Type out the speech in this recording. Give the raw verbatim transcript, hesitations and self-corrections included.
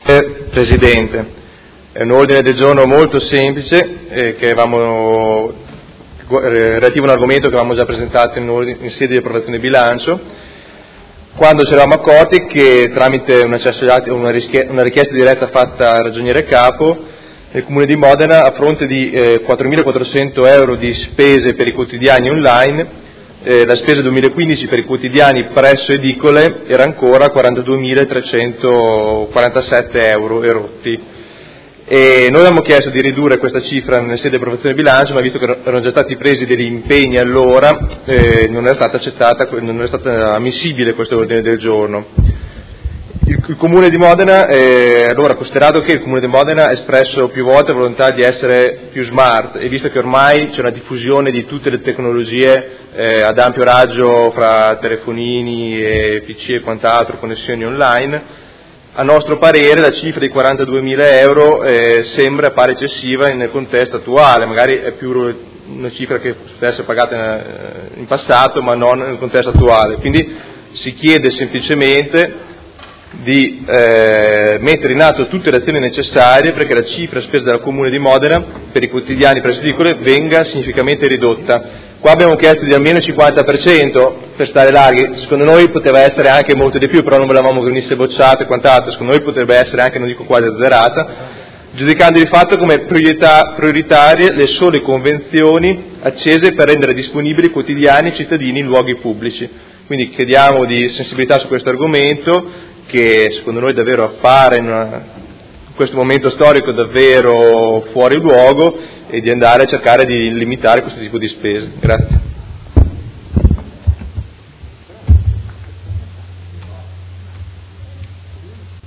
Presidente, è un ordine del giorno molto semplice eh, che avevamo, eh, relativo a un argomento che avevamo già presentato in, ordine, in sede di approvazione bilancio, quando ci eravamo accorti che tramite un accesso agli atti, una, richiesta, una richiesta diretta fatta al ragioniere capo, il Comune di Modena, a fronte di eh, quattromilaquattrocento euro di spese per i quotidiani online, Eh, la spesa duemilaquindici per i quotidiani presso edicole era ancora quarantaduemilatrecentoquarantasette euro e rotti. E noi abbiamo chiesto di ridurre questa cifra nella sede di approvazione di bilancio, ma visto che erano già stati presi degli impegni allora, eh, non è stata accettata, non è stata ammissibile questo ordine del giorno. Il, il Comune di Modena, eh, allora, considerato che il Comune di Modena ha espresso più volte la volontà di essere più smart, e visto che ormai c'è una diffusione di tutte le tecnologie eh, ad ampio raggio fra telefonini e P C e quant'altro, connessioni online, a nostro parere la cifra di quarantaduemila euro eh, sembra pare eccessiva nel contesto attuale, magari è più una cifra che può essere pagata in, in passato ma non nel contesto attuale, quindi si chiede semplicemente di eh, mettere in atto tutte le azioni necessarie perché la cifra spesa dal Comune di Modena per i quotidiani presso edicole venga significativamente ridotta. Qua abbiamo chiesto di almeno il cinquanta per cento per stare larghi, secondo noi poteva essere anche molto di più, però non volevamo che venisse bocciato e quant'altro, secondo noi potrebbe essere anche, non dico quasi azzerata, giudicando di fatto come priorità, prioritarie le sole convenzioni accese per rendere disponibili quotidiani ai cittadini in luoghi pubblici. Quindi chiediamo di sensibilità su questo argomento, che secondo noi davvero appare in, una, in questo momento storico davvero fuori luogo, e di andare a cercare di limitare questo tipo di spese. Grazie.